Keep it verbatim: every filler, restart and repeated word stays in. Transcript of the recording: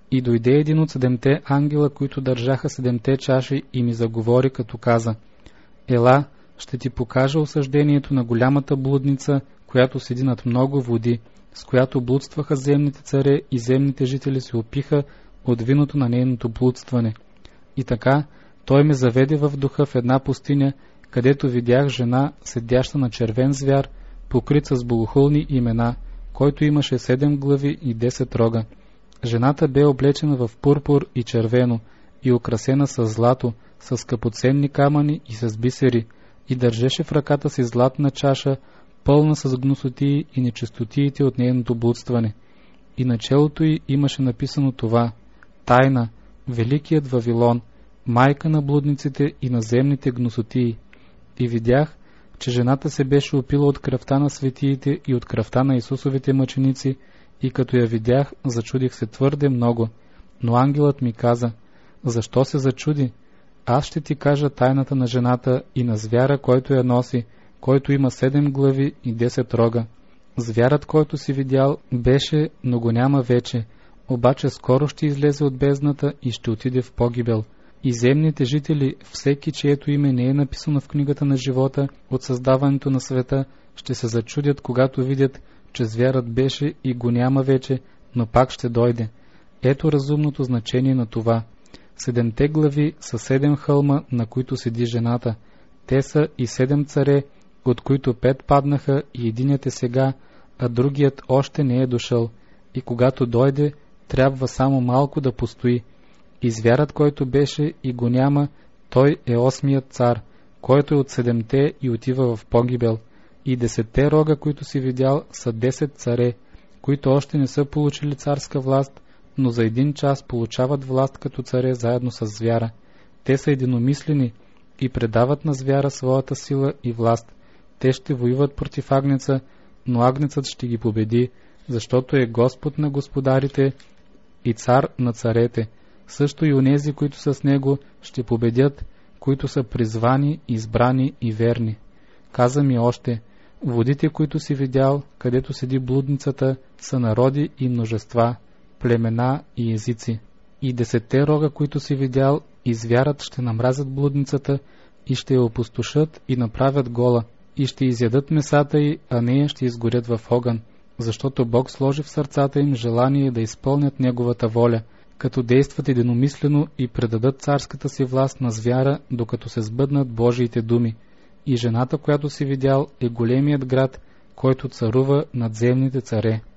И дойде един от седемте ангела, които държаха седемте чаши, и ми заговори, като каза: ела, ще ти покажа осъждението на голямата блудница, която седи над много води, с която блудстваха земните царе, и земните жители се опиха от виното на нейното блудстване. И така той ме заведе в духа в една пустиня, където видях жена, седяща на червен звяр, покрит с богохулни имена, който имаше седем глави и десет рога. Жената бе облечена в пурпур и червено, и украсена с злато, с скъпоценни камъни и с бисери, и държеше в ръката си златна чаша, пълна с гнусотии и нечистотиите от нейното блудстване. И на челото й имаше написано това: Тайна, Великият Вавилон, майка на блудниците и на земните гнусотии. И видях, че жената се беше опила от кръвта на светиите и от кръвта на Исусовите мъченици, и като я видях, зачудих се твърде много. Но ангелът ми каза: защо се зачуди? Аз ще ти кажа тайната на жената и на звяра, който я носи, който има седем глави и десет рога. Звярат, който си видял, беше, но го няма вече, обаче скоро ще излезе от бездната и ще отиде в погибел. И земните жители, всеки, чието име не е написано в книгата на живота от създаването на света, ще се зачудят, когато видят, че звярат беше и го няма вече, но пак ще дойде. Ето разумното значение на това. Седемте глави са седем хълма, на които седи жената. Те са и седем царе, от които пет паднаха, и единият е сега, а другият още не е дошъл. И когато дойде, трябва само малко да постои. И звярат, който беше и го няма, той е осмият цар, който е от седемте и отива в погибел. И десетте рога, които си видял, са десет царе, които още не са получили царска власт, но за един час получават власт като царе заедно с звяра. Те са единомислени и предават на звяра своята сила и власт. Те ще воюват против агнеца, но агнецът ще ги победи, защото е Господ на господарите и цар на царете. Също и онези, които са с него, ще победят, които са призвани, избрани и верни. Каза ми още: водите, които си видял, където седи блудницата, са народи и множества, племена и езици. И десетте рога, които си видял, и звярат ще намразят блудницата и ще я опустошат и направят гола, и ще изядат месата й, а нея ще изгорят в огън, защото Бог сложи в сърцата им желание да изпълнят Неговата воля, като действат единомислено и предадат царската си власт на звяра, докато се сбъднат Божиите думи. И жената, която си видял, е големият град, който царува над земните царе.